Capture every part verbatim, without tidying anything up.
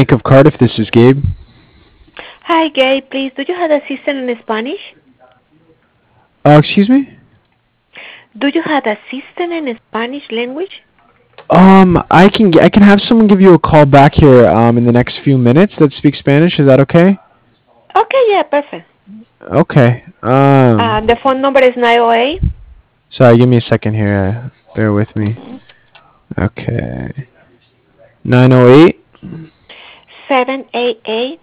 Bank of Cardiff. This is Gabe. Hi, Gabe. Please, do you have assistant in Spanish? Uh, excuse me? Do you have assistant in Spanish language? Um, I can I can have someone give you a call back here um in the next few minutes that speaks Spanish. Is that okay? Okay, yeah, perfect. Okay. Uh, Um, the phone number is nine oh eight. sorry, give me a second here. Uh, bear with me. Okay. nine oh eight. seven eight eight,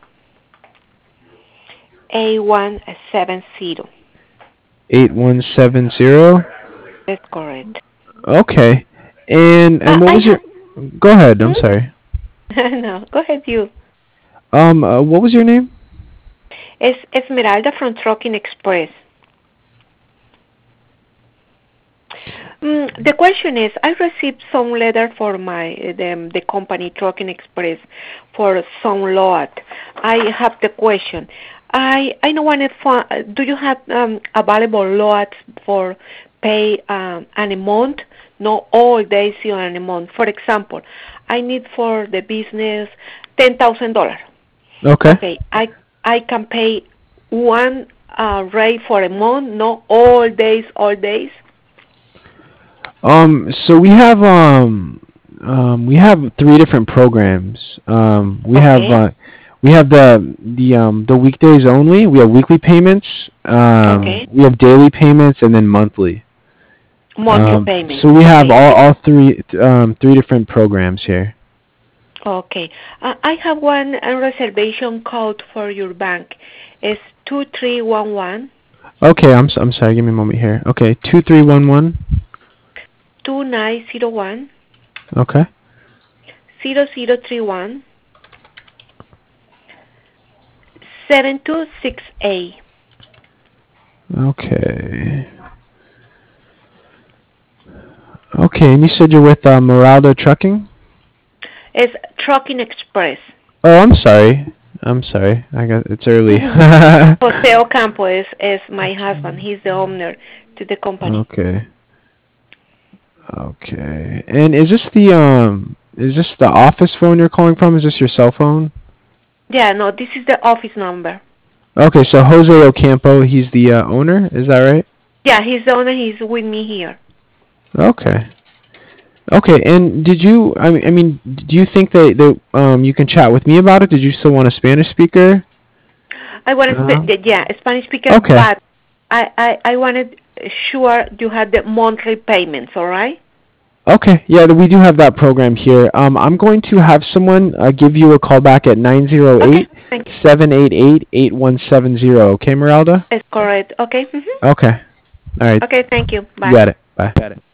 eight one seven zero. eight one seven zero. That's correct. Okay. And Uh, and what I was your? have. Go ahead. I'm Hmm? sorry. No, go ahead, you. Um, uh, what was your name? It's Esmeralda from Trucking Express. Mm, the question is, I received some letter for my the, the company Trucking Express for some lot. I have the question. I I don't want to. Do you have um, available lots for pay um, an amount? Not all days on a month. For example, I need for the business ten thousand dollars. Okay. Okay, I I can pay one uh, rate for a month, not all days, all days. Um, so we have um, um, we have three different programs. Um, we have Okay, uh, we have the the um the weekdays only. We have weekly payments. Um, okay. we have daily payments and then monthly. Monthly Um, payment. so we have Okay. all all three um three different programs here. Okay. Uh, I have one uh, reservation code for your bank. It's two three one one Okay, I'm s- I'm sorry. Give me a moment here. Okay, two three one one. two nine zero one Okay. zero zero three one seven two six eight. Okay. Okay, and you said you're with uh, Meraldo Trucking? It's Trucking Express. Oh, I'm sorry. I'm sorry. I got it's early. Jose Ocampo is, is my husband. He's the owner to the company. Okay. Okay. And is this the um is this the office phone you're calling from? Is this your cell phone? Yeah, no, this is the office number. Okay, so Jose Ocampo, he's the uh, owner, is that right? Yeah, he's the owner. He's with me here. Okay. Okay, and did you I mean I mean do you think that that um you can chat with me about it? Did you still want a Spanish speaker? I want to Uh, speak, yeah, Spanish speaker, okay. but I, I, I wanted sure you had the monthly payments, all right? Okay, yeah, th- we do have that program here. Um, I'm going to have someone uh, give you a call back at nine zero Okay, eight thank you. seven eight eight eight one seven zero. Okay, Meralda? That's correct. Okay. Mm-hmm. Okay. All right. Okay, thank you. You Bye. got it. Bye.